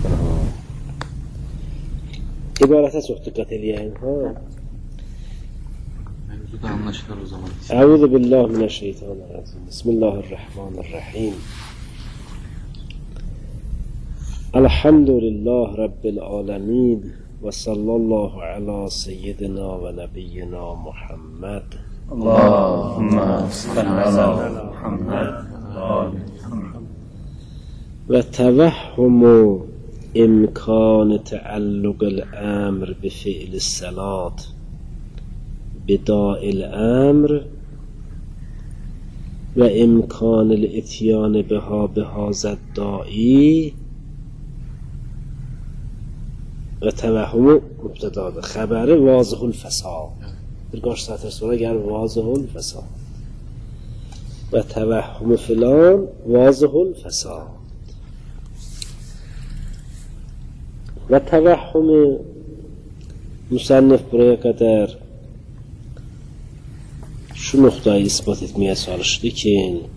İbarətə çox diqqət eləyəyin, ha? Mevzuda anlaşılır o zaman. Əuzu billahi minəşşeytanirracim. Bismillahirrahmanirrahim. Elhamdülillah Rabbil alemin. Və sallallahu ala seyyidina və nəbiyyina Muhammed. Allahümme salli ala Muhammed. Və təvəhhumu إمكان تعلق الأمر بفعل الصلاة بداء الأمر وإمكان الإتيان بها بهذا الداعي وتوهم مبتدا خبر واضح الفساد برگاش سطر sonra gəlir واضح الفساد وتوهم فلان واضح الفساد və təvəhhümü müsənnif buraya qədər şu nöqtayı ispat etməyə çalışdı ki,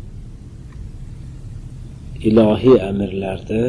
ilahi əmirlərdə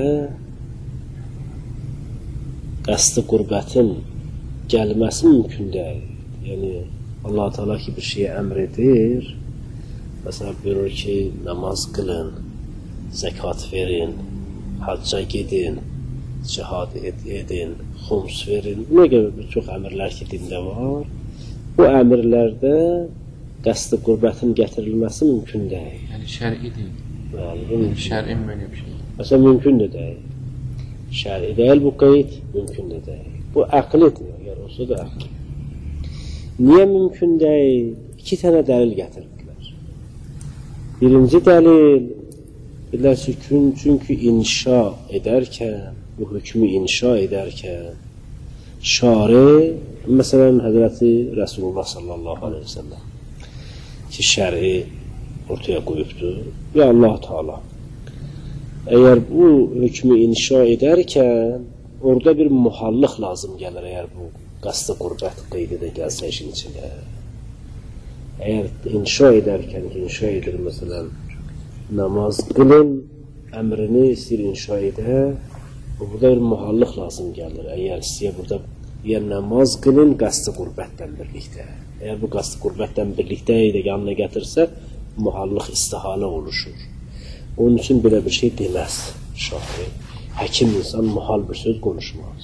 qəsd-i qurbətin gəlməsi mümkün deyil. Yəni, Allah-u Teala ki, bir şeyə əmr edir, məsələn, buyurur ki, namaz qılın, zəkat verin, hacca gedin, cihad edin, xums verin. Buna görə bir çox əmirlər ki, dində var. Bu əmirlərdə qəsd-i qurbətin gətirilməsi mümkün deyil. Yəni şər'i deyil. Bəli, şər'in böyle bir şey. Məsələn, mümkün də deyil. Şər'i deyil, bu qeyd mümkün də deyil. Bu əqlidir, əgər olsa da əqlidir. Niyə mümkün deyil? İki tənə dəlil gətirdilər. Birinci dəlil, bilirlər ki, çünki inşa edərkən, bu hükmü inşa edərkən şari, məsələn, Həzrəti Rəsulullah sallallahu aleyhi ve sellem ki, şəri ortaya qoyubdur və Allah Teala əgər bu hükmü inşa edərkən orada bir muhallıq lazım gəlir, əgər bu qəsd-i qurbət qeydi də gəlsə işin içində. Əgər inşa edərkən inşa edir, məsələn, namaz qılın əmrini istəyir inşa edə, burada bir muhallıq lazım gəlir. Əgər istəyə burada namaz qılın qəsd-i qurbətdən birlikdə. Əgər bu qəsd-i qurbətdən birlikdə də yanına gətirsə, muhallıq istihalə oluşur. Onun üçün belə bir şey deməz şahı. Həkim insan muhal bir söz konuşmaz.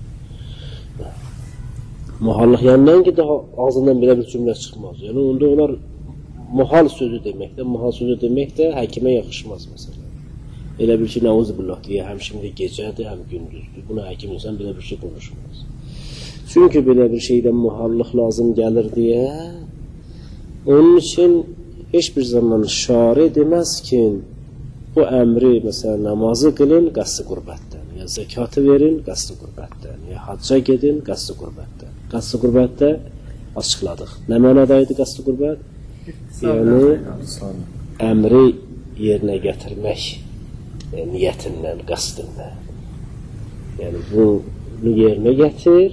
Muhallıq yanından ki, daha ağzından belə bir cümlə çıxmaz. Yəni, onda onlar muhal sözü demək də həkimə yaxışmaz məsələn. Elə bir ki, nəuzubillah deyə, həm şimdi gecədir, həm gündüzdür. Buna həkim insan belə bir şey konuşmaz. Çünki belə bir şeydən muhallıq lazım gəlir deyə, onun üçün heç bir zaman şari deməz ki, bu əmri, məsələn, namazı qılın qəsd-i qurbətdən, ya zəkatı verin qəsd-i qurbətdən, ya hacca gedin qəsd-i qurbətdən. Qəsd-i qurbətdə açıqladıq. Nə mənadaydı qəsd-i qurbət? Yəni, əmri yerinə gətirmək niyyətindən, qəsdindən. Yəni, bunu yerinə gətir,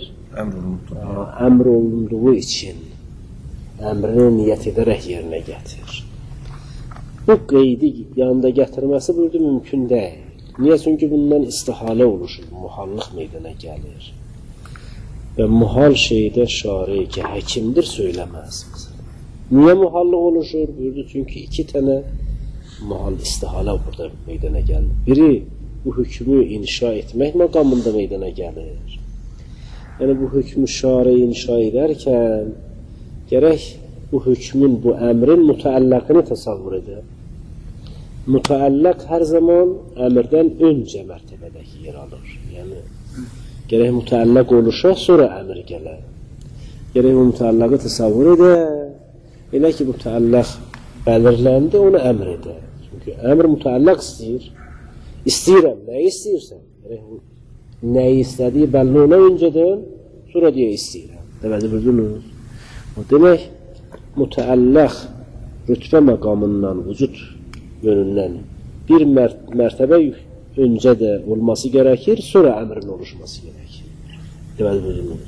əmr olunduğu üçün əmrini niyyət edərək yerinə gətir. Bu qeydi yanında gətirməsi burada mümkün deyil. Niyə? Çünki bundan istihalə oluşur, muhallıq meydana gəlir. Və muhal şeydə şari ki, həkimdir söyləməz. Niyə muhallıq oluşur? Burada çünki iki tənə muhal istihalə burada meydana gəlir. Biri bu hükmü inşa etmək məqamında meydana gəlir. Yəni bu hükmü şari inşa edərkən gərək bu hükmün, bu əmrin mütəəlləqini təsavvür edir. Mütəəlləq hər zaman əmrdən öncə mərtəbədəki yer alır. Yəni, gərək mütəəlləq oluşa, sonra əmr gələr. Gərək bu mütəəlləqi təsavvür edir. Elə ki, mütəəlləq bəlirləndi, onu əmr edir. Çünki əmr mütəəlləq istəyir. İstəyirəm, nəyi istəyirsən? Nəyi istədiyi bəlli ona öncədən, sonra deyə istəyirəm. Deməli, bildiniz? Demək, mütəəlləq rütbə məqamından, vücud yönündən bir mərtəbə öncə də olması gərəkir, sonra əmrin oluşması gərəkir. Deməli, bildiniz?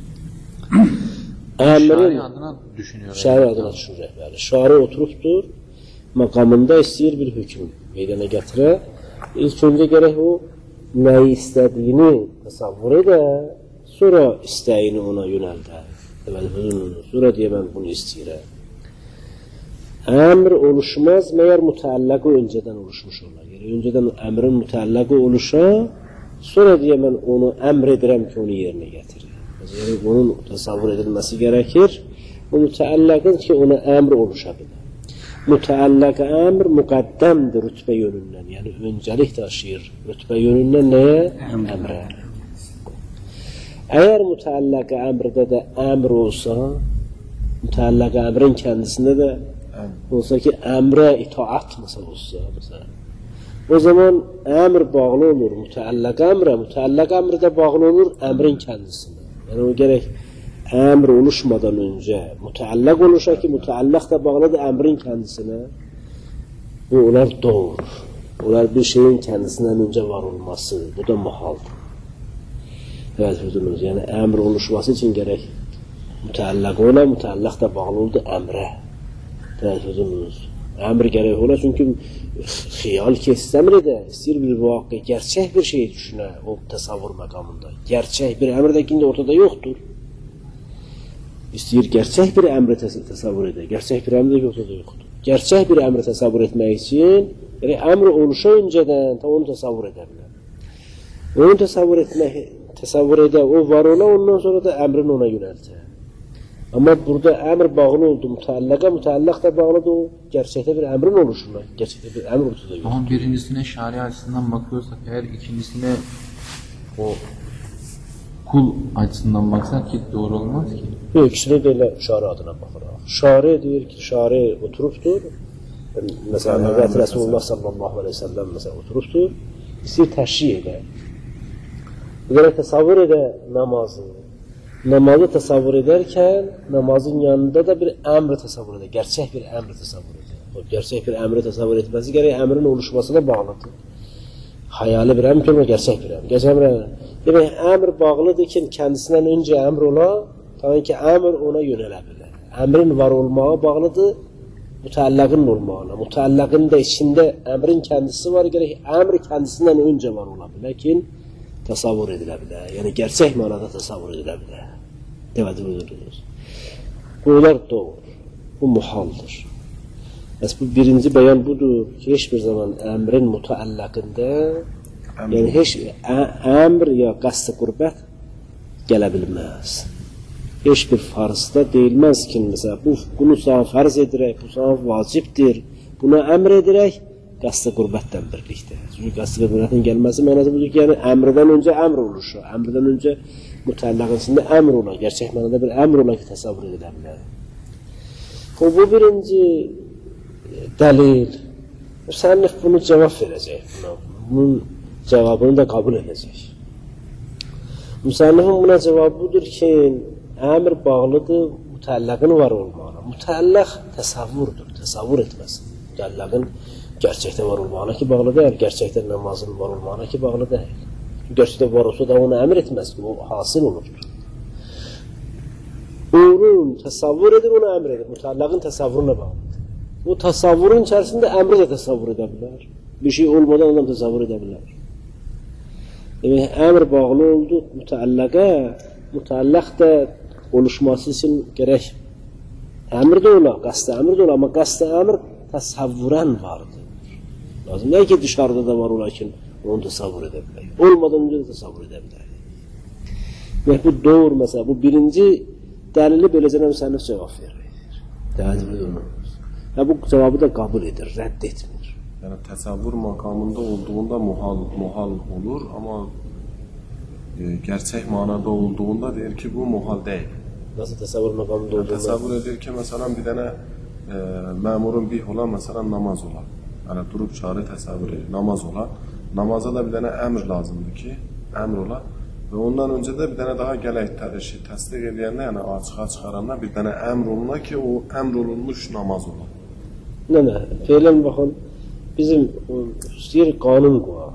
Şari adına düşünüyor. Şari adına düşünür. Yəni, şari oturubdur, məqamında istəyir bir hüküm meydana gətirə. İlk öncə gərək o neyi istədiyini təsavvur edə, sonra istəyini ona yönəldə. Sonra deyə mən bunu istəyirəm. Əmr oluşmaz, məyər mütəalləqi öncədən oluşmuş olar. Yəni, öncədən əmrin mütəalləqi oluşa, sonra deyə mən onu əmr edirəm ki, onu yerinə gətirir. Yəni, bunun təsavvur edilməsi gərəkir. O mütəalləqin ki, ona əmr oluşa bilir. Mütəalləq əmr müqəddəmdir rütbə yönündən, yəni öncəlik daşıyır. Rütbə yönündən nəyə? Əmrə. Əgər mütəalləq əmrdə də əmr olsa, mütəalləq əmrin kendisində də olsa ki, əmrə itaat olsa, o zaman əmr bağlı olur mütəalləq əmrə, mütəalləq əmr də bağlı olur əmrin kendisində. Yəni o gərək əmr oluşmadan öncə mütəalləq oluşa ki, mütəalləq də bağlıdır əmrin kendisine. Bu, onlar doğur. Onlar bir şeyin kendisindən öncə var olması, bu da muhaldır. Evet, yəni əmr oluşması üçün gərək mütəalləq ola, mütəalləq də bağlı oldu əmrə. Əmr gərək ola, çünki xiyal ki, istəmir edə, istəyir bir vaqiq, gerçək bir şey düşünə o təsavvur məqamında. Gerçək bir əmr də ki, ortada yoxdur. İstəyir gerçək bir əmri təsavvur edə, gerçək bir əmr də ortada yoxdur. Gerçək bir əmri təsavvur etmək üçün, yəni əmr oluşa öncədən onu təsavvur edə bilər. Onu təsavvur edə, o var ola, ondan sonra da əmrin ona yönəltə. Amma burada əmr bağlı oldu mütəalləqə, mütəalləq də bağlıdır o, gerçəkdə bir əmrin oluşuna, gerçəkdə bir əmr ortada yoxdur. Ama birincisine şari açısından bakıyorsak, eğer ikincisine o kul açısından baksak ki doğru olmaz ki. Yok, ikisine de elə şari adına baxıraq. Şari deyir ki, şari oturubdur. Mesela Nəvət Rəsulullah sallallahu aleyhi ve sellem mesela oturubdur. İstəyir təşrih edə. Belə təsavvur edə namazı. Namazı təsavvur edərkən, namazın yanında da bir əmr təsavvur edə. Gerçək bir əmr təsavvur edə. Gerçək bir əmri təsavvur etməsi gərək əmrin oluşmasına bağlıdır. Hayali bir əmr olma, gerçək bir əmr. Gerçək bir əmr. Demək, əmr bağlıdır ki, kendisindən öncə əmr ola, tabii ki, əmr ona yönələ bilər. Əmrin var olmağa bağlıdır, mütəalləqin olmağına. Mütəalləqin də içində əmrin kendisi var, gərək əmr kendisindən öncə var ola bilər ki, təsavvur edilə bilər. Yəni, gerçək mənada təsavvur edilə bilər. Dəvədi buyururuz. Bunlar doğru. Bu muhaldır. Bəs bu birinci bəyan budur ki, heç bir zaman əmrin mütəalləqində yəni heç əmr ya qəsd-i qürbət gələ bilməz. Heç bir farzda deyilməz ki, məsələn, bunu sana farz edirək, bu sana vacibdir, buna əmr edirək, qəsd-i qürbətdən birlikdə. Çünki qəsd-i qürbətdən gəlməsi mənası budur ki, yəni əmrdən öncə əmr oluşu, əmrdən öncə mütəlləqin içində əmr ola, gerçək mənada bir əmr ola ki, təsavvur edilə bilər. Bu birinci dəlil, müsənnif bunu cavab verəcək, bunun cevabını da kabul edecek. Müsənnifin buna cevabı budur ki, əmr bağlıdır mütəlləqin var olmağına. Mütəlləq təsavvurdur, təsavvur etməsin. Mütəlləqin gerçəkdə var olmağına ki, bağlı deyil, gerçəkdə namazın var olmağına ki, bağlı deyil. Gerçəkdə var olsa da onu əmr etməz ki, o hasıl olurdur. Onun təsavvur edir, onu əmr edir. Mütəlləqin təsavvuruna bağlıdır. Bu təsavvurun içərisində əmri də təsavvur edə bilər. Bir şey olmadan ondan təsavvur edə bilər. Demək, əmr bağlı oldu mütəalləqə, mütəalləq də oluşması üçün gərək əmr də ola, qəsd-i əmr də ola, amma qəsd-i əmr təsavvurən vardır. Lazım deyil ki, dışarıda da var ola ki, onu təsavvur edə bilək. Olmadan önce də təsavvur edə bilək. Demək, bu doğru məsələ, bu birinci dəlili beləcə müsənnif cavab verir. Təəccüb olunur. Və bu cavabı da qəbul edir, rədd etmir. Yəni təsavvur makamında olduğunda muhal olur, amma gerçək manada olduğunda deyir ki, bu muhal deyil. Nasıl təsavvur makamında olduğunda? Təsavvur edir ki, məsələn, bir dənə məmurun bih olan, məsələn, namaz olar. Yəni, durub çarı təsavvur edir, namaz olar. Namaza da bir dənə əmr lazımdır ki, əmr olar. Və ondan öncə də bir dənə daha gələk təsdiq edəndə, yəni açığa çıxaranda bir dənə əmr oluna ki, o əmr olunmuş namaz olar. Nə, feylən baxın, bizim istəyir qanun qoya,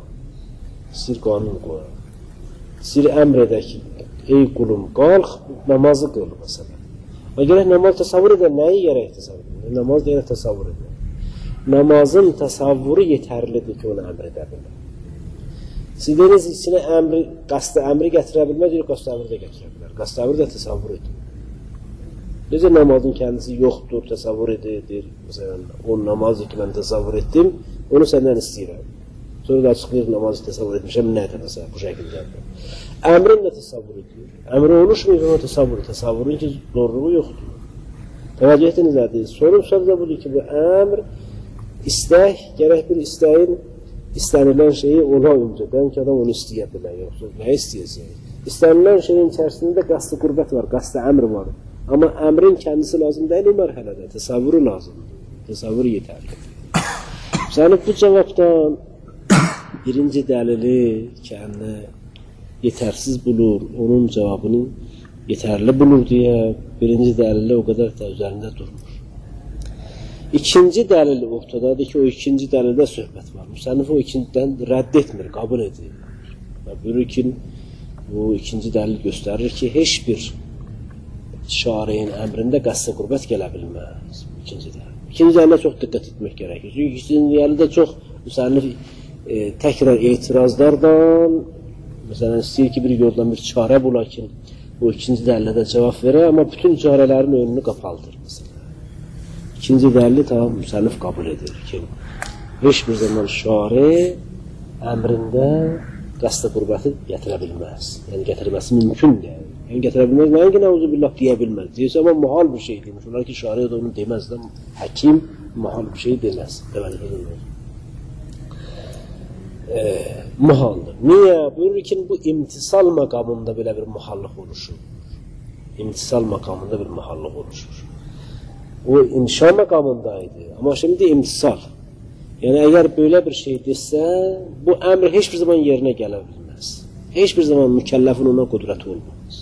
istəyir əmr edək ki, ey qulum, qalx, namazı qıl, məsələn. Və gərək namaz təsavvur edə, nəyi gərək təsavvur edə? Namaz deyərək təsavvur edə. Namazın təsavvuru yetərlidir ki, onu əmr edə bilir. Siz dediniz içine əmri, qasdı əmri gətirə bilməz, yox qasdı əmri də gətirə bilər. Qasdı əmri də təsavvur edir. Necə namazın kendisi yoxdur, təsavvur edir. Məsələn, o namazı ki, mən təsavvur etdim, onu səndən istəyirəm. Sonra da açıqlayır, namazı təsavvur etmişəm, nədir məsələn, bu şəkildə. Əmrin də təsavvur edir. Əmri oluşmuyur, ona təsavvurun ki, zorluğu yoxdur. Təvəccüh etdiniz nədir? Sorun da budur ki, bu əmr, istək, gərək bir istəyin istənilən şeyi ola öncədən ki, adam onu istəyə bilər, yoxsa nə istəyəcək? İstənilən şeyin içərisində qasdı qürbət var, qasdı əmr var. Amma əmrin kendisi lazım deyil o mərhələdə, təsavvuru lazımdır. Təsavvuru yetərlidir. Səni bu cavabdan birinci dəlili kendini yetərsiz bulur, onun cavabını yetərli bulur deyə birinci dəlillə o qədər də üzərində durmur. İkinci dəlil ortadadır ki, o ikinci dəlildə söhbət var. Müsənnif o ikincidən rədd etmir, qəbul edir. Buyurur ki, bu ikinci dəlil göstərir ki, heç bir şariin əmrində qəsd-i qürbət gələ bilməz. İkinci dəlilə çox diqqət etmək gərəkir. Çünki ikinci dəlilə çox müsənnif təkrar etirazlardan məsələn, istəyir ki, bir yoldan bir çarə bula ki, o ikinci dəlilə də cavab verə, amma bütün çarələrin önünü qapalıdır. İkinci dəlili tam müsənnif qəbul edir ki, heç bir zaman şari əmrində qəsd-i qürbəti gətirə bilməz. Yəni, gətirməsi mümkün deyil. Yəni, gətirə bilməz, nəinki nəuzubillah deyə bilməz. Deyirsə, amma muhal bir şey demiş. Onlar ki, şari da onu deməz də, həkim muhal bir şey deməz. Muhaldır. Niyə? Buyurur ki, bu imtisal məqamında belə bir muhallıq oluşur. İmtisal məqamında bir muhallıq oluşur. O inşa məqamındaydı. Amma şimdi imtisal. Yəni, əgər belə bir şey desə, bu əmr heç bir zaman yerinə gələ bilməz. Heç bir zaman mükəlləfin ona qudrəti olmaz.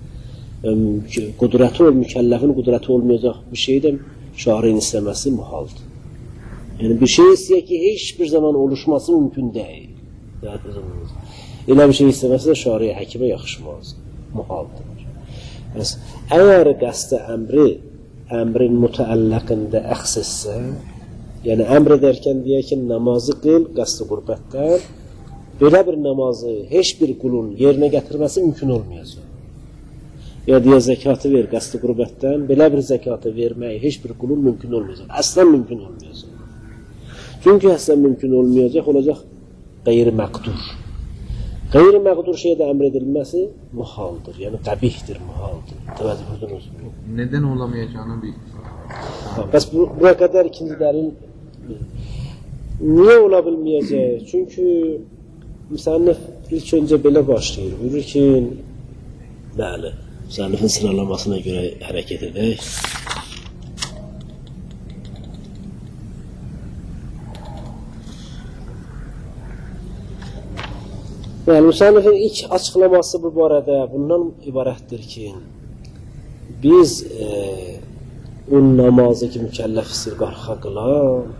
Mükəlləfin qudrəti olmayacaq bir şey də şariin istəməsi muhaldır. Yəni, bir şey istəyək ki, heç bir zaman oluşması mümkün deyil. Elə bir şey istəməsi də şariyə, həkimə yaxışmaz. Muhaldır. Əgər qəsd-i əmrin mütəəlləqində əxs etsə, yəni əmr edərkən deyək ki, namazı qıl, qəsd-i qürbətdən, belə bir namazı heç bir qulun yerinə gətirməsi mümkün olmayacaq. Ya deyə zəkatı ver, qəsd-i qürbətdən, belə bir zəkatı vermək heç bir qulun mümkün olmayacaq. Əslən mümkün olmayacaq. Çünki əslən mümkün olmayacaq, olacaq qeyri-məqdur. Qeyri-məqdur şeydə əmr edilməsi muhaldır, yəni qəbihdir, muhaldır. Təvəzzüh ediniz. Neden olamayacağını bir... Bəs buna qədər ikinci dəlil niyə ola bilməyəcək? Çünki müsənnif ilk öncə belə başlayır. Buyurur ki, bəli, müsənnifin sıralamasına görə hərəkət edək. Yəni, müsənnifin ilk açıqlaması bu barədə bundan ibarətdir ki, biz o namazı ki, mükəlləf istəyir qarxa qıla,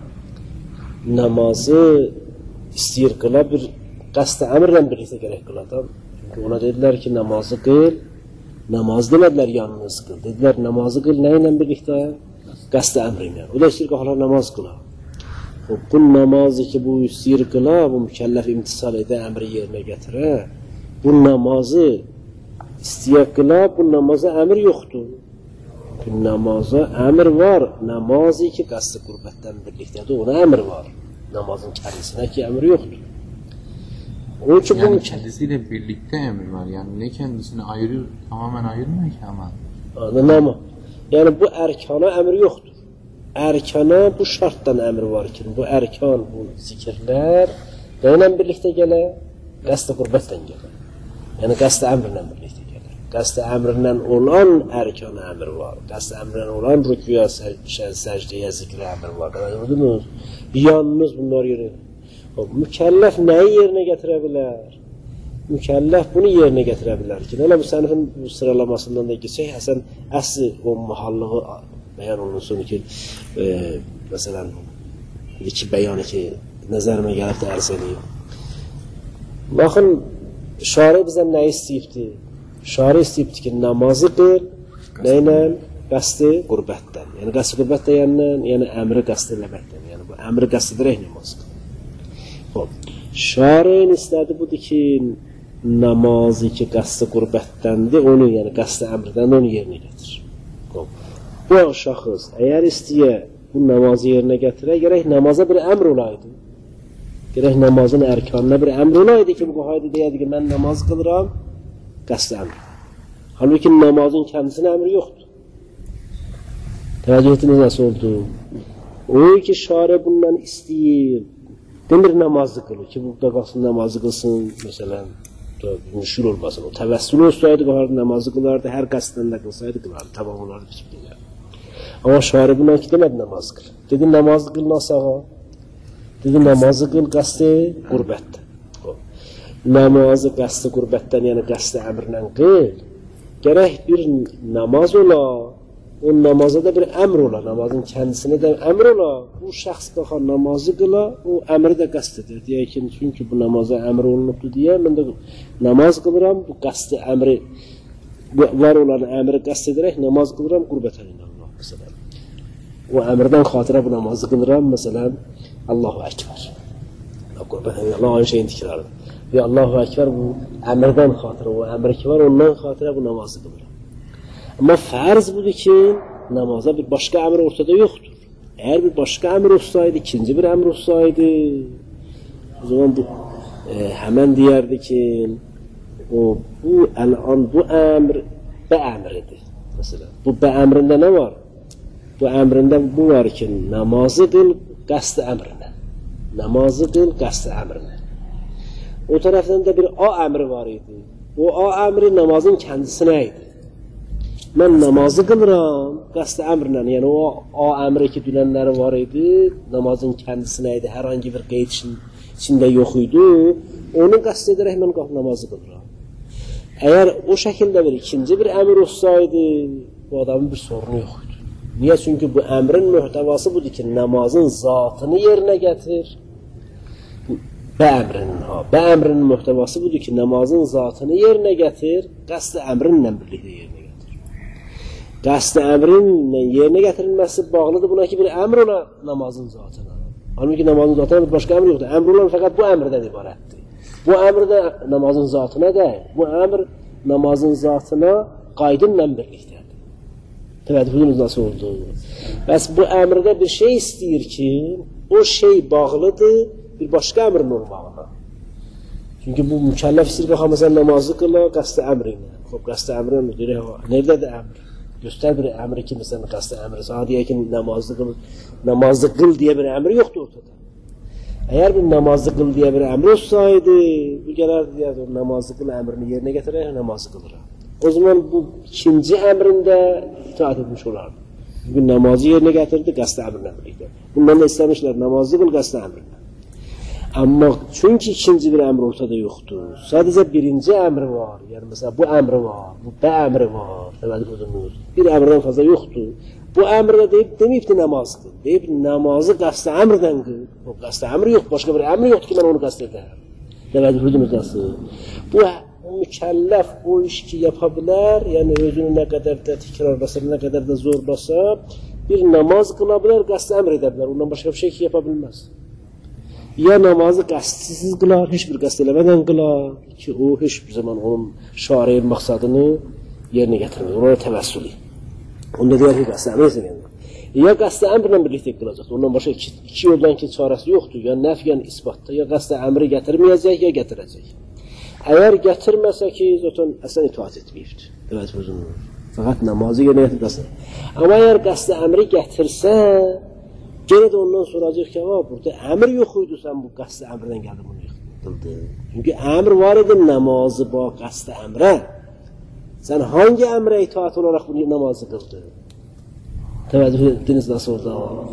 namazı istəyir qıla bir qəsd-i əmrlə birlikdə gərək qıladan. Çünki ona dedilər ki, namazı qıl, namaz demədilər yalnız qıl. Dedilər, namazı qıl nə ilə birlikdə? Qəsd-i əmrlə. O da istəyir qaxlar namaz qıla. Bu namazı ki, bu istəyir qıla, bu mükəlləf imtisal edə, əmri yerinə gətirə, bu namazı istəyə qıla, bu namaza əmr yoxdur. Bu namaza əmr var, namazı ki, qəsd-i qürbətdən birlikdədir, ona əmr var. Namazın kəndisine ki əmr yoxdur. Onun için yani kendisiyle birlikte emir var. Yani ne kendisini ayırıyor, tamamen ayırmıyor ki ama. Anladın ama. Yani bu erkana emir yoktur. Erkana bu şarttan emir var ki, bu erkan, bu zikirler neyle birlikte gelir? Qəsd-i qürbətlə gelir. Yani qəsd-i əmrlə birlikte gelir. Qəsd-i əmrlə olan erkana emir var. Qəsd-i əmrlə olan rüküya, səcdəyə, zikrə emir var. Anladınız? Yalnız bunlar yeri. Mükəlləf nəyi yerinə gətirə bilər? Mükəlləf bunu yerinə gətirə bilər ki, nələ bu sənifin sıralamasından da geçək, əsən əsli o mahallığı bəyan olunsun ki, məsələn, iki bəyanı ki, nəzərimə gəlib də ərz edeyim. Baxın, şari bizdən nə istəyibdir? Şari istəyibdir ki, namazı qıl, nə ilə? Qəsd-i qürbətdən. Yəni, qəsd-i qürbət deyəndən, yəni əmri qəsd eləməkdən. Yəni, bu əmri qəsd edərək namaz qıl. Şari'nin istədi budur ki, namazı ki, qəsd-i qürbətdəndir, onu, yəni qəsd-i əmrdən onu yerinə gətir. Bu şəxs, əgər istəyə bu namazı yerinə gətirək, gərək namaza bir əmr olaydı. Gərək namazın ərkanına bir əmr olaydı ki, bu qayda deyədi ki, mən namaz qılıram, qəsd-i əmr. Halbuki namazın kəndisinin əmri yoxdur. Təvəccüh etdiniz nasıl oldu? O ki, şari bundan istəyir, demir namazı qılır ki, burada qalsın namazı qılsın, məsələn, müşkül olmasın. O təvəssül olsaydı, qahardı namazı qılardı, hər qəsdən də qılsaydı qılardı, tamam olardı, bismillah. Amma şari bundan ki, demədi namazı qıl. Dedi, namazı qıl nasağa. Dedi, namazı qıl qəsd-i qürbətdən. Namazı qəsd-i qürbətdən, yəni qəsd-i əmrlə qıl. Gərək bir namaz ola, o namaza da bir əmr ola, namazın kəndisine də əmr ola. Bu şəxs qalxar namazı qıla, o əmri də qəsd edir. Deyək ki, çünki bu namaza əmr olunubdur deyə, mən də namaz qılıram, bu qəsd-i əmri, var olan əmri qəsd edərək namaz qılıram, qürbətən Allah, məsələn. O əmrdən xatirə bu namazı qılıram, məsələn, Allahu Əkbər. Qürbətən Allah aynı şeyin tikrarıdır. Və Allahu Əkbər bu əmrdən xatirə, o əmri ki var, ondan xatirə bu namazı qılıram. Amma fərz budur ki, namaza bir başqa əmr ortada yoxdur. Əgər bir başqa əmr olsaydı, ikinci bir əmr olsaydı, o zaman bu həmən deyərdi ki, bu əmr bə əmridir. Məsələn, bu bə əmrində nə var? Bu əmrində bu var ki, namazı qıl qəsd-i əmrinə. Namazı qıl qəsd-i əmrinə. O tərəfdən də bir A əmri var idi. O A əmri namazın kəndisinə idi. Mən namazı qılıram, qəsd-i əmrlə, yəni o A əmri ki, dünənləri var idi, namazın kəndisinə idi, hər hangi bir qeyd içində yox idi, onu qəsd edərək mən qalıb namazı qılıram. Əgər o şəkildə bir ikinci bir əmr olsaydı, bu adamın bir sorunu yox idi. Niyə? Çünki bu əmrin mühtəvası budur ki, namazın zatını yerinə gətir. Bə əmrinin mühtəvası budur ki, namazın zatını yerinə gətir, qəsd-i əmrinlə birlikdə yerinə gətir. Qəsd-i əmrin yerinə gətirilməsi bağlıdır buna ki, bir əmr ola namazın zatına. Halbuki namazın zatına bir başqa əmr yoxdur. Əmr olan fəqət bu əmrdən ibarətdir. Bu əmr də namazın zatına deyil. Bu əmr namazın zatına qaydınla birlikdədir. Təvəccühünüz nasıl oldu? Bəs bu əmrdə bir şey istəyir ki, o şey bağlıdır bir başqa əmrin olmağına. Çünki bu mükəlləf istəyir qalxa, məsələn, namazı qıla, qəsd-i əmrinə. Qəsd-i əmrinə deyir, nerədədir əmr? Göstər bir əmri ki, məsələn, qəsd-i əmri. Sana deyək ki, namazı qıl deyə bir əmri yoxdur ortada. Əgər bir namazı qıl deyə bir əmri olsaydı, bu gələrdi deyərdi, namazı qıl əmrini yerinə gətirək, namazı qılıraq. O zaman bu ikinci əmrində itaat etmiş olardı. Çünki namazı yerinə gətirdi, qəsd-i əmrinə birlikdə. Bundan da istəmişlər, namazı qıl, qəsd-i əmrinə. Amma çünki ikinci bir əmr ortada yoxdur. Sadəcə birinci əmri var. Yəni məsələn bu əmri var, bu bə əmri var. Təvəccühünüz. Bir əmrdən fazla yoxdur. Bu əmrdə deməyibdi namaz qıl. Deyib namazı qəsd-i əmrdən qıl. O qəsd-i əmri yox, başqa bir əmri yoxdur ki, mən onu qəsd edərəm. Təvəccühünüz nasıl? Bu mükəlləf o iş ki yapa bilər, yəni özünü nə qədər də təkrarlasa, nə qədər də zorbasa, bir namaz qıla bilər, qəsd-i əmr edə bilər. Ondan başqa bir şey ki yapa bilməz. Ya namazı qəsdsiz qılar, heç bir qəsd eləmədən qılar ki, o heç bir zaman onun şari'in məqsadını yerinə gətirmir, ona təvəssülü. Onda deyər ki, qəsd əmr etsin. Ya qəsd əmrlə birlikdə qılacaq, ondan başqa iki yoldan ki, çarəsi yoxdur, ya nəf, ya isbatda, ya qəsd əmri gətirməyəcək, ya gətirəcək. Əgər gətirməsə ki, zaten əsən itaat etməyibdir. Evet, fəqət namazı yerinə gətirməsə. Amma əgər qəsd əmri gətirsə, gene de ondan soracaq ki, burada əmr yox idi, sən bu qəsd əmrdən gəldi bunu qıldın. Çünki əmr var idi namazı bu qəsd əmrə. Sən hangi əmrə itaat olaraq bu namazı qıldın? Təvəccüh etdiniz nasıl oldu?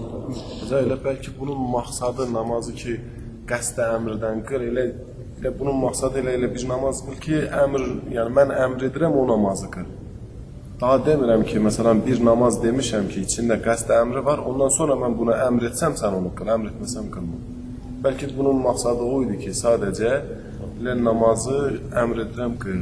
Elə bəlkə bunun məqsadı namazı ki, qəsd əmrdən qıl, elə bunun məqsadı elə bir namaz qıl ki, yəni mən əmr edirəm o namazı qıl. Daha demirəm ki, məsələn, bir namaz demişəm ki, içində qəsd əmri var, ondan sonra mən buna əmr etsəm, sən onu qıl, əmr etməsəm qılma. Bəlkə bunun məqsadı o idi ki, sadəcə namazı əmr edirəm, qıl.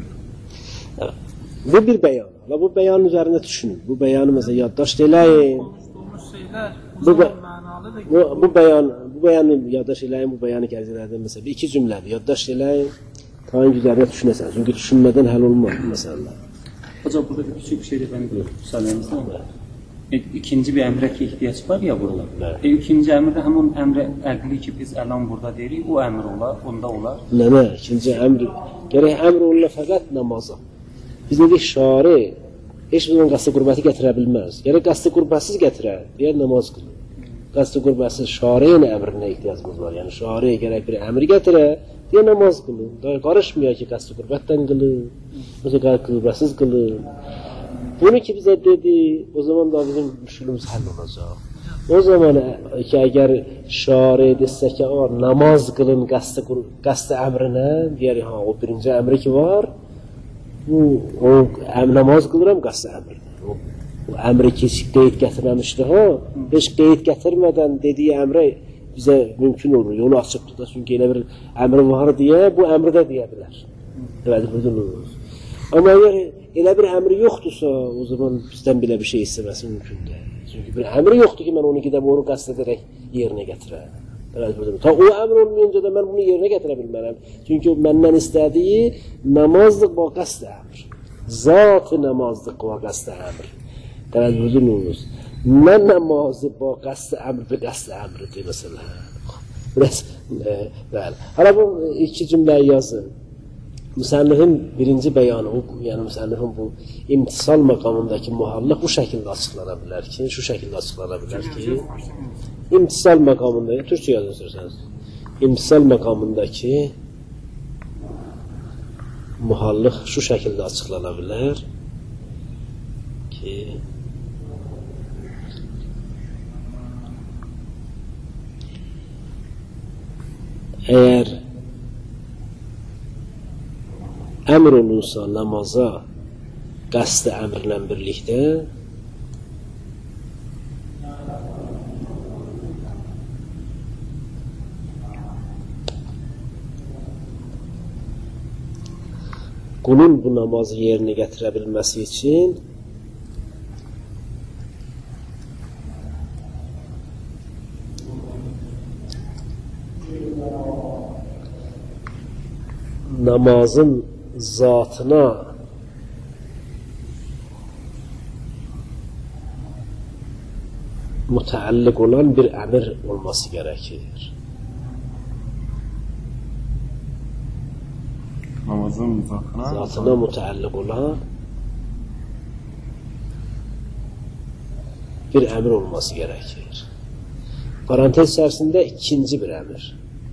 Bu bir bəyan. Bu bəyanın üzərində düşünün. Bu bəyanı məsələn yaddaşt eləyin. Bu bəyanı yaddaş eləyin, bu bəyanı gəzirlərdən məsələn iki cümlədir. Yaddaş eləyin, tayin güzərinə düşünəsən. Çünki düşünmədən həll olmaz bu məsələlər. Hocam burada bir küçük bir şey de ben müsaadenizle ikinci bir emre ki ihtiyaç var ya buralar. İkinci emrde hemen emre əqli ki biz əlan burada deyirik, o emr olar, onda olar. Nə, ikinci əmr, gərək əmr olunur fəqət namaza. Biz dedik şari, heç bir zaman qasdı qurbəti gətirə bilməz. Gərək qasdı qurbətsiz gətirə, deyər namaz qılın. Qasdı qurbətsiz şariyin əmrinə ehtiyacımız var. Yəni şariyə gərək bir əmri gətirə, deyər namaz qılın. Qarışmıyor ki, qasdı qurбətdən qılın, qasdı qurbətsiz qılın. Bunu ki bizə dedi, o zaman da bizim müşkülümüz həll olacaq. O zaman ki, əgər şari desə ki, namaz qılın qasdı əmrinə, deyər, o birinci əmri ki var, o namaz qılıram qasdı əmrinə. O əmri ki, qeyd gətirməmişdir, heç qeyd gətirmədən dediyi əmrə bizə mümkün olur, yolu açıqdır da, çünki elə bir əmri var deyə, bu əmri də deyə bilər. Evet, buyurunuz. Amma əgər elə bir əmri yoxdursa, o zaman bizdən belə bir şey istəməsi mümkün deyil. Çünki bir əmri yoxdur ki, mən onu gedəm, onu qasd edərək yerinə gətirəm. Evet, buyurunuz. Ta o əmr olmayınca da mən bunu yerinə gətirə bilmərəm. Çünki məndən istədiyi namazlıq və qasd əmr. Zat-ı namazlıq və qasd əmr. Evet, buyurunuz. Nə namazı və qasd əmr və qasd əmridir məsələn. Biraz, bəli. Hala bu iki cümləyi yazın. Müsənnifin birinci bəyanı, yəni müsənnifin bu imtisal məqamındakı muhallıq bu şəkildə açıqlana bilər ki, şu şəkildə açıqlana bilər ki, imtisal məqamında, Türkçə yazırsınız, imtisal məqamındakı muhallıq şu şəkildə açıqlana bilər ki, əgər əmr olunsa namaza qəsd əmrlə birlikdə qulun bu namazı yerinə gətirə bilməsi üçün namazın zatına müteallik olan bir əmir olması gerekir. Namazın zatına müteallik olan bir əmir olması gerekir. Parantez içerisinde ikinci bir əmir.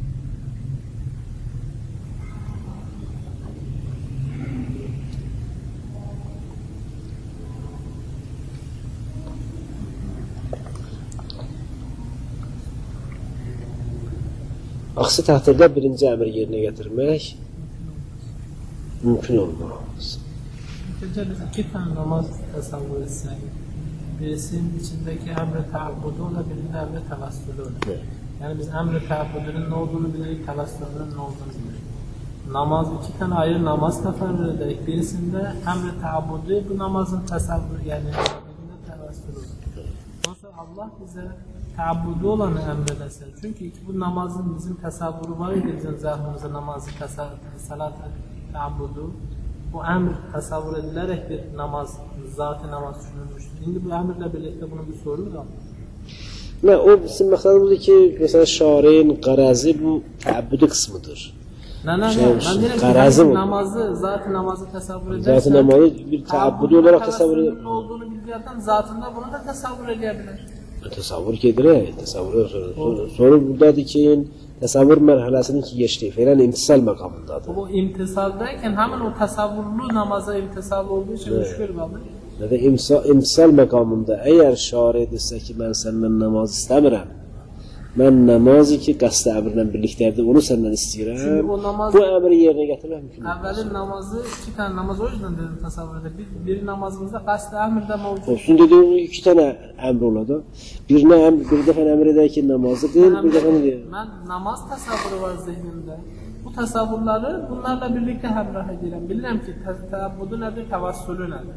Aksi təqdirdə birinci əmri yerinə gətirmək mümkün olmaz. Biz iki tane namaz təsavvür etsək, birisinin içindeki əmr-i təabbudu ola, birinin əmr-i təvəssülü ola. Yəni biz əmr-i təabbudunun nə olduğunu bilirik, təvəssülünün nə olduğunu bilirik. Namaz, iki tane ayrı namaz təsavvür edək. Birisində əmr-i təabbudu bu namazın təsavvürü, yəni birində təvəssülü ola. Ondan Allah bizə təabbudu olanı əmr edəsə. Çünki bu namazın bizim təsavvürü var idi, bizim zahirimizdə namazı salat təabbudu. Bu əmr təsavvür edilərək bir namaz, zat-ı namaz düşünülmüşdür. İndi bu əmrlə birlikdə bunu bir sorur da. Ne, o bizim məqsədimizdir ki, mesela şari'in qərəzi bu təabbüdü qismidir. Ben deyirəm ki, namazı, zat-ı namazı təsavvür edərsə, zat-ı namazı bir təabbüdü olarak təsavvür edir. Təvəssülün olduğunu bildirdən zatında bunu da təsavvür edə bilər. Təsavvür gedirək, təsavvür sonra buradadır ki, təsavvür mərhələsinin ki geçdiği falan imtisal məqamındadır. Bu imtisaldayken hemen o təsavvurlu namaza imtisal olduğu için müşkül qalır. Nədə imtisal məqamında əgər şari edirsə ki, mən səndən namaz istəmirəm, mən namazı ki, qəsd əmrlə birlikdədir, onu səndən istəyirəm, bu əmri yerinə gətirmək mümkün. Əvvəlin namazı, iki tane namaz o yüzden dedim təsavvür edir. Bir namazımızda qəsd əmrdə mevcut. Olsun dediğim iki tane əmr oladı. Bir dəfə əmr edək ki, namazı qıl, bir dəfə ne deyək? Mən namaz təsavvürü var zihnimdə. Bu təsavvurları bunlarla birlikdə həmrah edirəm. Bilirəm ki, təabbudu nədir, təvəssülü nədir.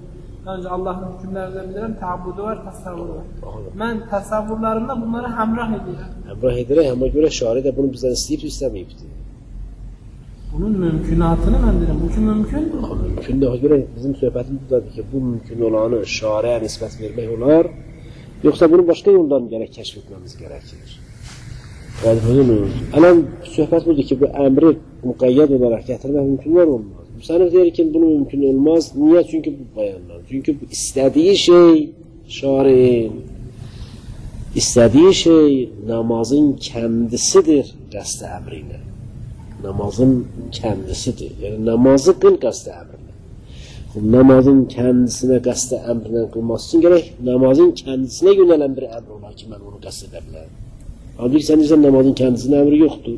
Önce Allah'ın hükümlerinden bilirim, taabudu var, tasavvuru var. Ben tasavvurlarımda bunları hamrah ediyorum. Hamrah ederek ama göre şari de bunu bizden isteyip istemeyipti. Bunun mümkünatını ben derim. Bu ki mümkün. Mümkün de göre bizim söhbetimiz budadır ki bu mümkün olanı şariye nispet vermek olar. Yoksa bunu başka yoldan gerek keşfetmemiz gerekir. Yani bunun alan söhbet budur ki bu emri mukayyet olarak getirmek mümkün var olmaz. Müsannif der ki bunu mümkün olmaz. Niye? Çünkü bu bayanlar. Çünkü bu istediği şey şari'in istediği şey namazın kendisidir qasd emriyle. Namazın kendisidir. Yani namazı kıl qasd emriyle. Namazın kendisine qasd emriyle kılması için gerek namazın kendisine yönelen bir emr olar ki ben onu qasd edebilirim. Halbuki sen diysen namazın kendisine emri yoktur.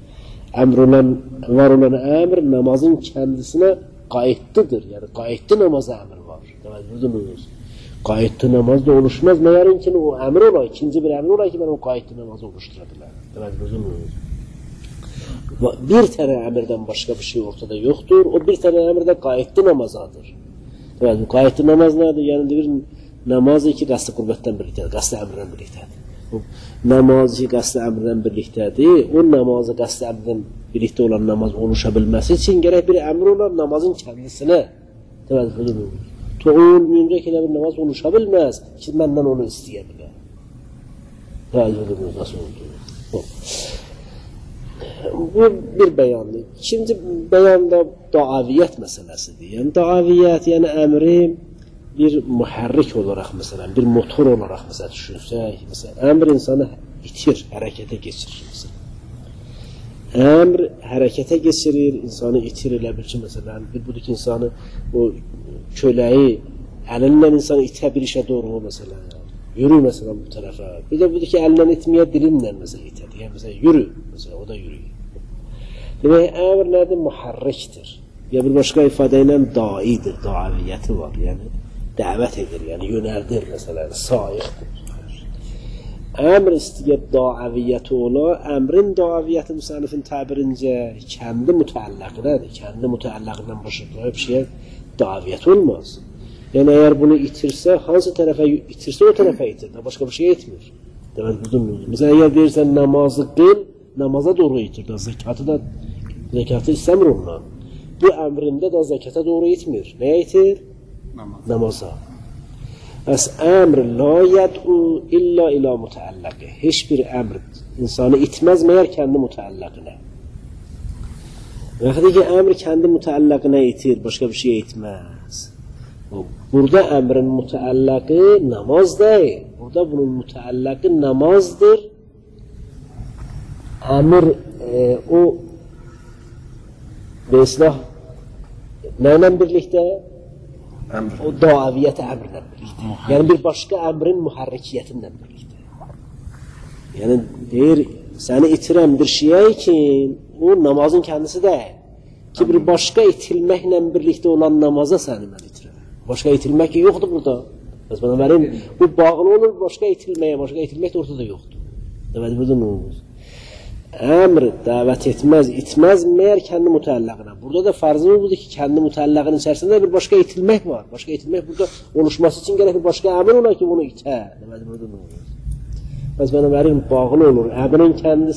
Var olan emir namazın kendisine kayıtlıdır. Yani kayıtlı namaza emir var. Demek kayıtlı namaz da oluşmaz. Meğerin ki o emir ola, ikinci bir emir ola ki ben o kayıtlı namazı oluşturabilirim. Demek bir tane emirden başka bir şey ortada yoktur. O bir tane emirde kayıtlı namazadır. Demek kayıtlı namaz nedir? Yani bir namazı ki qasd qurbetten birliktedir, qasd emrinden birliktedir. Namazı qasd emrindən birlikdədir. O namazı qasd emrindən birlikdə olan namaz oluşa bilməsi üçün gərək bir əmr olar namazın kəndisine. Təvəzzül edin. Olmayınca ki bir namaz oluşa bilməz ki məndən onu istəyə bilər. Təvəzzül edin nasıl oldu? Bu bir beyandır. İkinci beyan da davaviyyət məsələsidir. Yəni davaviyyət, yəni əmri bir mühərrik olarak mesela, bir motor olarak mesela düşünsək, mesela emr insanı itir, harekete geçirir mesela. Emr harekete geçirir, insanı itir elə bil ki mesela, bir budur ki insanı o köləyi əlinlə insanı itə bir işe doğru mesela, yürü mesela bu tarafa. Bir de budur ki əlinlə itməyə dilinlə mesela itər. Yani mesela yürü, mesela o da yürüyor. Demək emr nədir? Mühərriktir. Ya bir başka ifadeyle daidir, daviyyəti var yani. Dəvət edir, yəni yönəldir məsələni, sayiqdir. Əmr istəyib daviyyəti ola, əmrin daviyyəti müsannifin təbirincə kəndi mütəəlləqinədir. Kəndi mütəəlləqindən başqa bir şeyə daviyyət olmaz. Yəni əgər bunu itirsə, hansı tərəfə itirsə o tərəfə itir, başqa bir şey etmir. Demək budur. Məsələn, əgər deyirsən namazı qıl, namaza doğru itir, zəkatı istəmir ondan. Bu əmrində də zəkata doğru itmir. Nəyə itir? Namaza. Bəs əmr la yəd'u illa ila mütəəlləqi. Heç bir əmr insanı itməz məyər kəndi mütəəlləqinə. Vaxtı ki əmr kəndi mütəəlləqinə itir, başqa bir şey itməz. Burada əmrin mütəəlləqi namaz deyil. Burada bunun mütəəlləqi namazdır. Əmr o beslah nə ilə birlikdə? O daviyyəti əmrlə birlikdə. Yəni bir başqa əmrin mühərrikiyyətinlə birlikdə. Yəni deyir, səni itirən bir şeyə ki, o namazın kendisi deyil. Ki bir başqa itilməklə birlikdə olan namaza səni mən itirəm. Başqa itilmək yoxdur burada. Bəs bana verin, bu bağlı olur başqa itilməyə, başqa itilmək də ortada yoxdur. Deməli, burada nə olur? Əmr dəvət etməz, itməz məyər kəndi mütəəlləqinə. Burada da farzımız budur ki, kəndi mütəəlləqinin içərisində bir başqa itilmək var. Başqa itilmək burada oluşması üçün gərək bir başqa əmr olar ki, onu itə. Deməli, burada nə olur? Bəs mənə verin, bağlı olur. Əmrin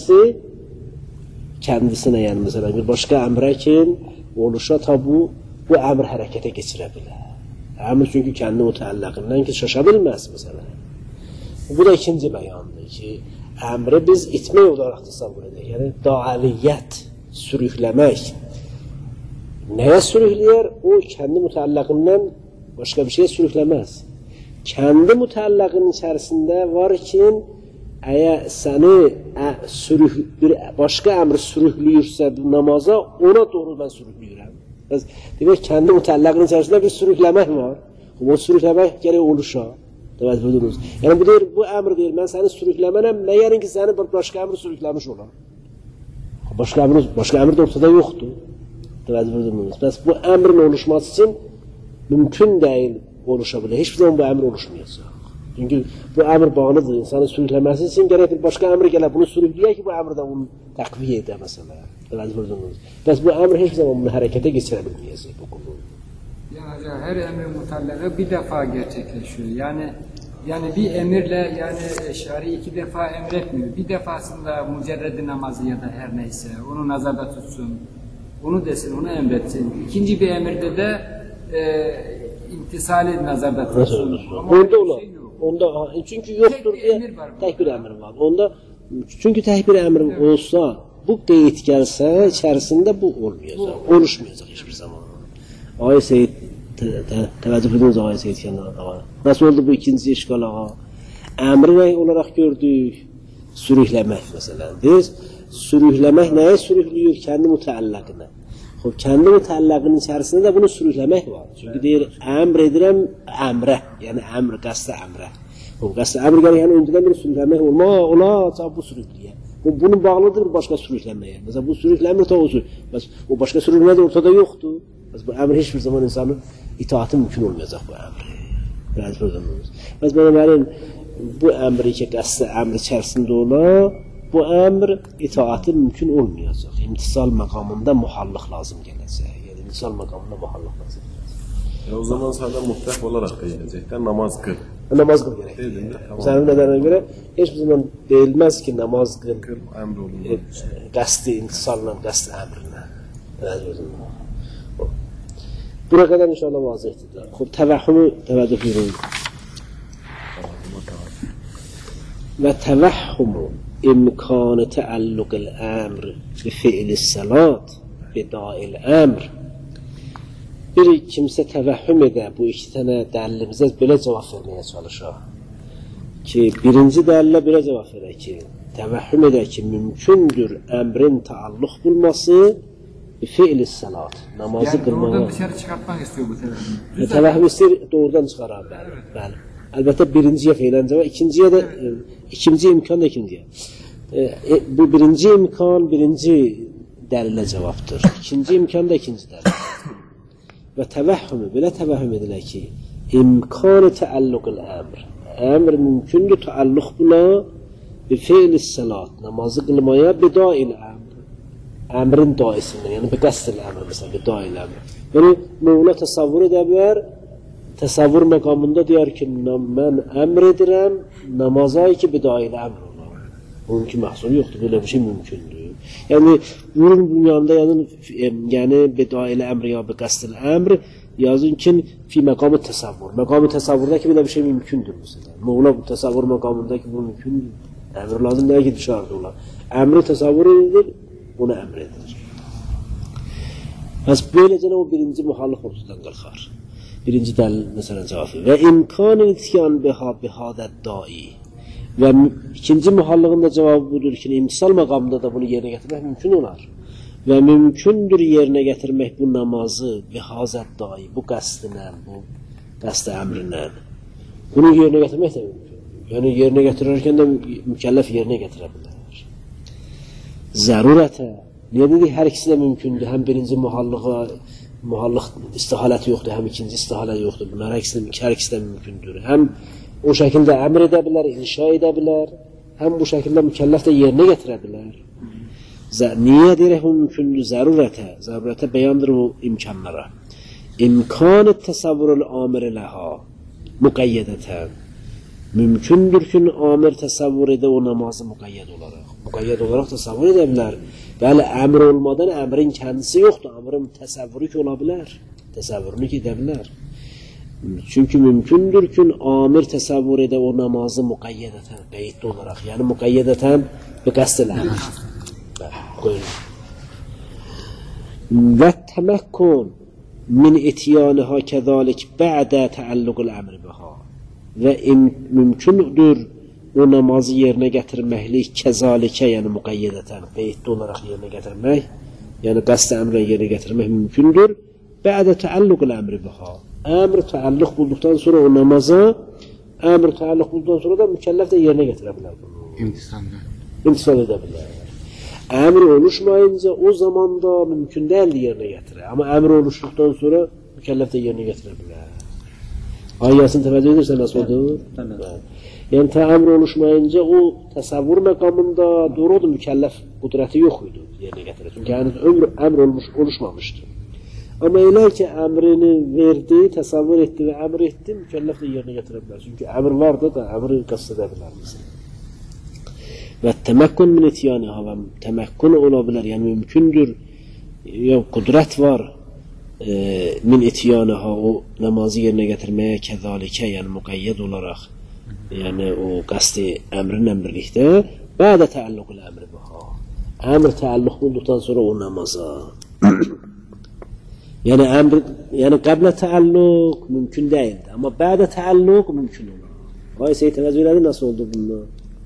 kendisinə, yəni məsələn, bir başqa əmrə ki, oluşa tabu, bu əmr hərəkətə geçirə bilər. Əmr çünki kəndi mütəəlləqindən ki, şaşa bilməz məsələn. Bu da ikinci bəyandır ki, əmri biz itmək olaraq təsavvür edək. Yəni, daaliyyət, sürükləmək. Nəyə sürükləyər? O, kəndi mütəəlləqindən başqa bir şey sürükləməz. Kəndi mütəəlləqinin içərisində var ki, əgər səni başqa əmr sürükləyirsə namaza, ona doğru mən sürükləyirəm. Demək, kəndi mütəəlləqinin içərisində bir sürükləmək var. O sürükləmək gərək oluşa. Yəni bu deyir, bu əmr deyir, mən səni sürükləmənəm, məyərin ki, səni bir başqa əmr sürükləmiş olar. Başqa əmr də ortada yoxdur. Bəs bu əmrin oluşması üçün mümkün deyil oluşa bilər. Heç bir zaman bu əmr oluşmayacaq. Çünki bu əmr bağlıdır, insanın sürükləməsi üçün gərək bir başqa əmr gələ, bunu sürükləyək ki, bu əmr də onu təqviyə edə məsələ. Bəs bu əmr heç bir zaman bunu hərəkətə geçirə bilməyəcək bu qulu. Yani her emir mutallaka bir defa gerçekleşiyor. Yani bir emirle yani şari iki defa emretmiyor. Bir defasında mücerredi namazı ya da her neyse onu nazarda tutsun. Onu desin, onu emretsin. İkinci bir emirde de imtisali nazarda tutsun. Onda olar. Onda çünkü yoktur diye tek bir emir var. Onda çünkü tek bir emir olsa bu deyit gelse içerisinde bu olmayacak. Oluşmayacak hiçbir zaman. Ay Seyyid teveccüh ediniz Ay Seyyid kenara. Nasıl oldu bu ikinci işgal ağa? Emri olarak gördük. Sürüklemek mesela. Biz sürüklemek neye sürüklüyor? Kendi müteallakına. Kendi müteallakının içerisinde de bunu sürüklemek var. Çünkü deyir emredirem emre. Yani emr, qasd emre. Qasd emr gəlir yəni önceden bir sürüklemek ola bu sürüklüye. Bunun bağlıdır başka sürüklemeye. Mesela bu sürüklemir ta olsun. O başka sürükleme de ortada yoktu. Bu emr hiçbir zaman insanın itaati mümkün olmayacak bu emri. Mesela bu emri ki qasd emri içerisinde ola, bu emr itaati mümkün olmayacak. İmtisal makamında muhallık lazım gelecek. Yani imtisal makamında muhallık lazım gelecek. O zaman sana mutlak olarak gelecekten namaz kıl. Namaz kıl gerek. Senin nedenine göre hiçbir zaman değilmez ki namaz kıl emri olur. Qasd imtisalına, qasd emrine. Buraya kadar inşallah vaziyettir. Tevahhümü teveccüh edin. Ve tevahhümü imkanı teallukul emr bi fi'lis salat bi da'il emr. Bir kimse tevahhüm eder bu iki tane dəlilimize böyle cevap vermeye çalışır. Ki birinci dəlile böyle cevap verir ki tevahhüm eder ki mümkündür emrin taalluk bulması bi fi'lis salat. Namazı kılmaya. Yani doğrudan dışarı çıkartmak istiyor bu tevahhüm. Tevahhüm ister doğrudan çıkarar. Bəli. Elbette birinciye fiilen cevap, ikinciye de ikinci imkan da ikinciye. Bu birinci imkan birinci dəlile cevaptır. İkinci imkan da ikinci dəlil. Ve tevahhümü belə tevahhüm edilir ki imkanı teallukul emr. Emr mümkündür taalluk buna bi fi'lis salat. Namazı kılmaya bi da'il emr. Emrin daisinden yani bi qasdil emr mesela bi da'il emr. Yani Mevla tasavvur edebilir. Tasavvur makamında diyor ki ben emredirem namazay ki bi da'il emr olar. Bunun ki mahsuru yoktur. Böyle bir şey mümkündür. Yani bunun dünyanda yani bi da'il emr ya bi qasdil emr yazın ki fi makamı tasavvur. Makamı tasavvurdaki bir de bir şey mümkündür mesela. Mevla bu tasavvur makamındaki bu mümkündür. Emir lazım değil ki dışarıda olar. Emri tasavvur edilir, bunu emredilir. Böylece o birinci muhallık ortadan kalkar. Birinci dəlil mesela cevabı. Ve imkanı ityan bihadet da'i. Ve ikinci muhallığın da cevabı budur ki imtisal makamında da bunu yerine getirmek mümkün olar. Ve mümkündür yerine getirmek bu namazı bihazet da'i, bu qasdinə, bu qasd əmrinə. Bunu yerine getirmek de mümkün. Yani yerine getirirken de mükellef yerine getirebilir. Zarurete. Niye dedik her ikisi de mümkündür. Hem birinci muhallık istihaleti yoktur, hem ikinci istihaleti yoktur. Bunlar her ikisi de mümkündür. Hem o şekilde emir edebilir, inşa edebilir. Hem bu şekilde mükellef de yerine getirebilir. Niye diyerek bu mümkündür? Zarurete. Zarurete beyandır bu imkanlara. İmkanı tesavvurul amir leha mukayyedeten. Mümkündür ki amir tesavvur ede o namazı mukayyed olarak. Mukayyed olarak tesavvur edebilir. Böyle emir olmadan emrin kendisi yoktur. Emrin tesavvuru ki olabilir. Tesavvurunu ki edebilir. Çünkü mümkündür ki amir tesavvur ede o namazı mukayyedeten, qeydli olarak. Yani mukayyedeten bi qasdil emr. Ve temekkun min ityaniha kezalik ba'da taallukul emri biha. Ve mümkündür o namazı yerine getirmeklik kezalike yani mukayyedeten, qeydli olarak yerine getirmek, yani qasd emre yerine getirmek mümkündür. Ba'da taallukul emri biha. Emr taalluk bulduktan sonra o namaza, emr taalluk bulduktan sonra da mükellef de yerine getirebilir bunu. İmtisal edebilir. Emir oluşmayınca o zaman da mümkün değil yerine getirir. Ama emir oluştuktan sonra mükellef de yerine getirebilir. Ayasını teveccüh edersen nasıl olur? Yani emir oluşmayınca o tasavvur makamında doğru mükellef kudreti yok idi yerine getirir. Çünkü yani emir oluşmamıştı. Ama elə ki əmrini verdi, təsavvür etdi və əmr etdi, mükəlləf də yerinə gətirə bilər. Çünki əmr vardı da, əmri qəsd edə bilər mesela. Və təməkkün min itiyaniha və təməkkün ola bilər, yəni mümkündür, ya qudrət var min itiyaniha o namazı yerinə gətirməyə kəzalikə, yəni müqəyyəd olaraq, yəni o qəsdi əmrinlə birlikdə bədə təəlluqul əmri biha. Əmr təəlluq olduqdan sonra o namaza. Yəni əmr, yəni qəblə təəlluq mümkün deyildi, amma bədə təəlluq mümkün olur. Ay Seyyid təvəccüh elədi, nasıl oldu bunlar?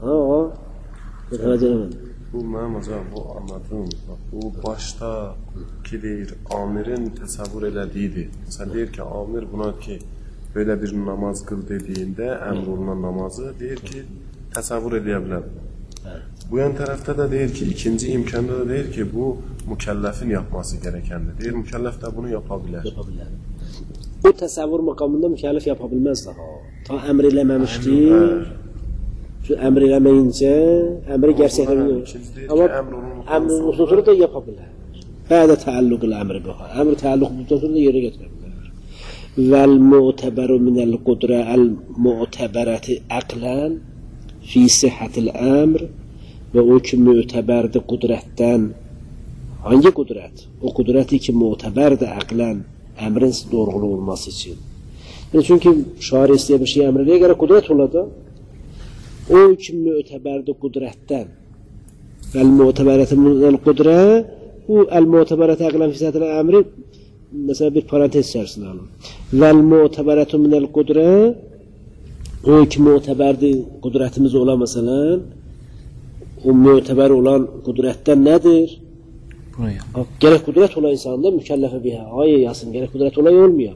Təvəccüh eləmədi. Bu mənim hocam, bu anladım. Bu başda ki deyir, amirin təsəvvür elədiyidir. Məsələn, deyir ki, amir buna ki, belə bir namaz qıl dediyində, əmr olunan namazı deyir ki, təsəvvür edə bilər. Bu yan tərəfdə də deyir ki, ikinci imkanda da deyir ki, bu mükəlləfin yapması gerəkəndir. Deyir, mükəlləf də bunu yapa bilər. Bu təsəvvür məqamında mükəlləf yapa bilməz daha. Ta əmr eləməmişdi. Əmr eləməyincə, əmri gerçəkləmir. Amma əmr hususunu da yapa bilər. Bədə təəlluqul əmri biha. Əmr təəlluq hususunu da yerinə gətirə bilər. Vəl mu'təbəru minəl qudrə əl-mu'təbərəti əqlən fi sihhatil əmr və o ki mü'təbərdir qudrətdən. Hangi qudrət? O qudrəti ki mu'təbərdir əqlən, əmrin doğruluğu olması üçün. Yəni, çünki şair istəyə bir şey əmr eləyə görə qudrət olacaq. O ki mü'təbərdir qudrətdən. Əl-mu'təbərəti minəl qudrə, bu əl-mu'təbərəti əqlən fi sihhatil əmri mesela bir parantez içərisində alın. Vəl-mu'təbərətu minəl qudrə, o ki mu'təbərdir qudrətimiz olan məsələn, o mü'təbər olan qudrətdən nədir? Gerek qudrət olan insanda mükəlləfə biha. Ay Yasin, gerek qudrət olan olmuyor.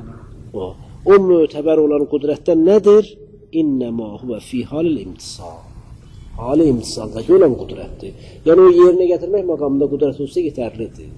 O mü'təbər olan qudrətdən nədir? İnnəmə huvə fi halil imtisal. Hali imtisaldakı olan qudrətdir. Yəni o yerinə gətirmək məqamında qudrət olsa yetərlidir.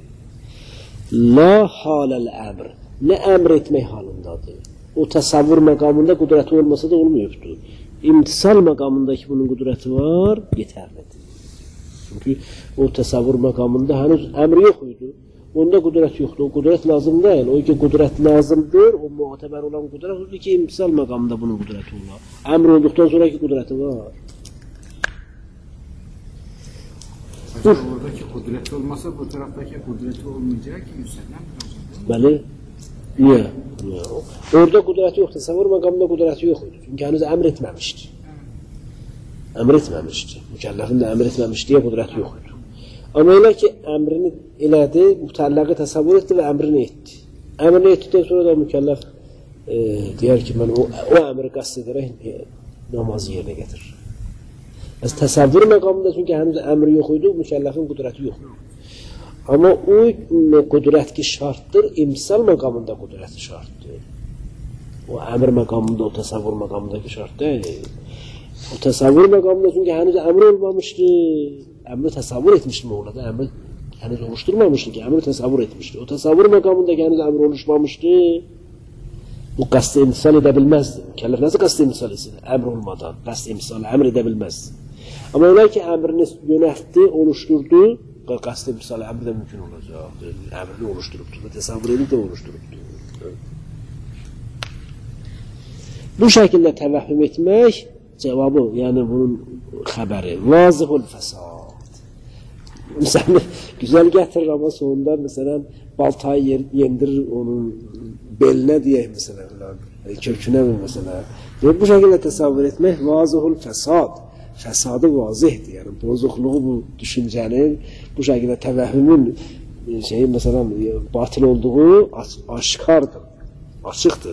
La haləl əmr. Nə əmr etmək halındadır. O təsavvür məqamında qudrəti olmasa da olmayıbdır. İmtisal məqamındakı bunun qudrəti var, yetərlidir. Çünki o təsavvür məqamında henüz əmr yox idi. Onda qudrət yoxdur. O qudrət lazım deyil. O ki qudrət lazımdır, o mu'təbər olan qudrət odur ki, imtisal məqamında bunun qudrəti olar. Əmr olduqdan sonraki qudrəti var. Oradaki kudreti olmasa bu taraftaki kudreti olmayacak ki müsellemdir. Bəli. Niyə? Orada qudrəti yox, təsavvür məqamında qudrəti yox idi. Çünki henüz əmr etməmişdi. Əmr etməmişdi. Mükəlləfin də əmr etməmişdi, deyə qudrəti yox idi. Amma elə ki, əmrini elədi, mütəlləqi təsavvür etdi və əmrini etdi. Əmrini etdikdən sonra da mükəlləf deyər ki, mən o əmri qəsd edərək namazı yerinə gətirir. Bəs təsavvür məqamında çünki henüz əmr yox idi, mükəlləfin qudrəti yox idi. Amma o qudrət ki şartdır, imtisal məqamında qudrəti şartdır. O əmr məqamında, o təsavvür məqamındakı şart deyil. O təsavvür məqamında çünki henüz əmr olmamışdı, əmri təsavvür etmişdi mi orada? Əmri henüz oluşturmamışdı ki, əmri təsavvür etmişdi. O təsavvür məqamındakı henüz əmr oluşmamışdı, bu qəsd imtisal edə bilməzdi. Mükəlləf nəsə qəsd imtisal etsin? Əmr olmadan, qəsd imtisal, əmr edə bilməzdi. Amma elə ki, əmrini yönəltdi, oluşturdu, qəsd imtisal əmr də mümkün olacaq. Əmrini oluşturubdur və təsavvür edib də oluşturubdur. Bu şəkildə təvəhhüm etmək cevabı, yəni bunun xəbəri. Vazihul fəsad. Məsələn, güzel gətirir amma sonunda məsələn baltayı yendirir onun belinə deyək məsələn, kökünə mi məsələn. Bu şəkildə təsavvür etmək vazihul fəsad. Fəsadı vazihdir, yəni bozukluğu bu düşüncənin, bu şəkildə təvəhhümün məsələn batil olduğu aşkardır, açıqdır.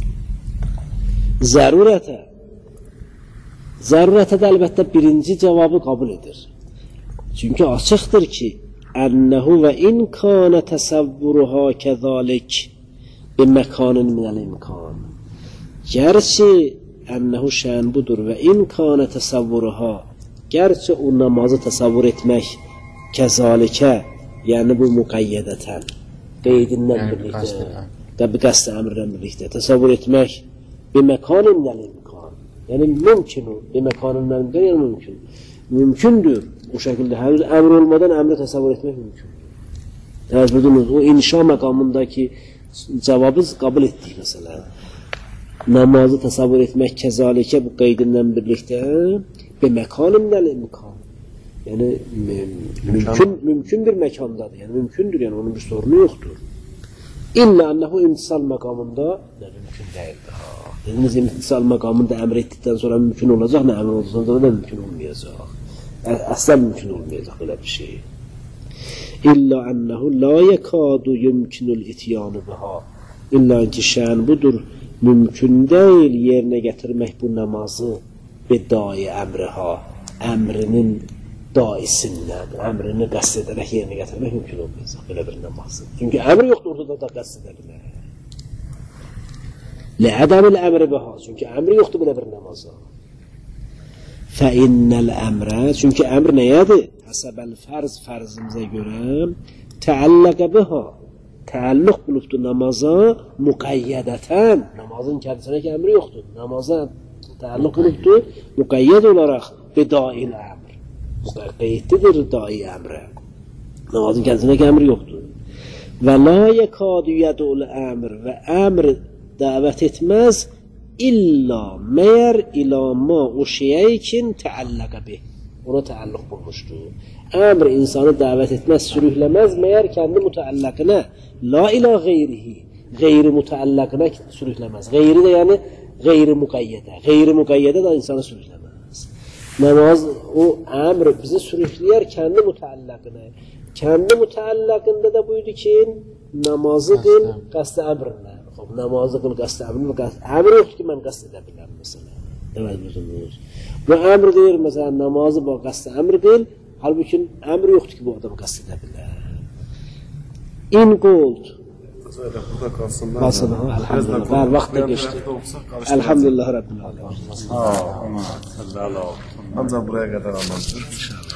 Zərurətə də əlbəttə birinci cavabı qəbul edir. Çünki açıqdır ki, ənəhu və in kânə təsəvvüruha kəzalik bi məkanın minəl imkan. Gerçi ənəhu şən budur və in kânə təsəvvüruha, gerçi o namazı təsəvvür etmək kəzalikə, yəni bu müqəyyədətən, qeydindən birlikdə, qəbi qəsd əmrdən birlikdə təsəvvür etmək bi məkanın minəl imkan. Yəni mümkün o, bi məkanın minəl imkan, yəni mümkün. Mümkündür. O şəkildə hər əmr olmadan əmri təsəvvür etmək mümkündür. Təvəccüh buyurdunuz, o inşa məqamındakı cavabı qəbul etdik məsələn. Namazı təsəvvür etmək kəzalikə bu qeydindən birlikdə bir məkanın nəl imkan. Yəni mümkün bir məkandadır. Yəni mümkündür, yəni onun bir sorunu yoxdur. İlla annahu imtisal məqamında nə mümkün deyildir. Dediniz imtisal məqamında əmr etdikdən sonra mümkün olacaq, nə əmr olduqdan sonra da mümkün olmayacaq. Əslən mümkün olmayacaq belə bir şey. İlla annahu la yakadu yumkinul ityanu biha. İlla ki şən budur, mümkün deyil yerinə gətirmək bu namazı bidai əmriha, əmrinin daisindən, əmrini qəsd edərək yerinə gətirmək mümkün olmayacaq belə bir namazı. Çünki əmr yoxdur, orada da qəsd edə bilər. Lə'ədəmil əmri biha, çünki əmr yoxdur belə bir namaza. Fəinnəl əmrə, çünki əmr nəyədir? Həsəbəl fərzimizə görə təəlləqə biha, təəlluq bulubdur namaza müqəyyədətən, namazın kəndisine ki əmri yoxdur, namaza təəlluq bulubdur müqəyyəd olaraq bidail əmr, müqəyyədlidir dahi əmrə, namazın kəndisine ki əmri yoxdur. Və la yekadu yədul əmr, və əmr dəvət etməz illa məyər ilama o şeyə kin təəlləqə bih, ona təəlluq bulmuşdur. Əmr insanı dəvət etməz, sürükləməz məyər kəndi mütəəlləqinə, la ilə qeyrihi, qeyri mütəəlləqinə sürükləməz. Qeyri də yəni qeyri müqəyyədə, qeyri müqəyyədə də insanı sürükləməz. Namaz, o əmr bizi sürükləyər kəndi mütəəlləqinə. Kəndi mütəəlləqində də buydu ki, namazı qıl qəsd əmrinə. Namazı qıl qəsd əmrinə, əmr yoxdur ki, mən qəsd edə biləm, məsələn. Demək düzünür. Bu əmr deyir, məsələn, namazı bu qəsd əmr qıl, halbuki əmr yoxdur ki, bu adam qəsd edə bilər. İn quld. Burada qalsın. Elhamdülillah. Var, vaxt da geçti. Elhamdülillah Rabbil Alemin. Ancaq buraya qədər anlamışdır.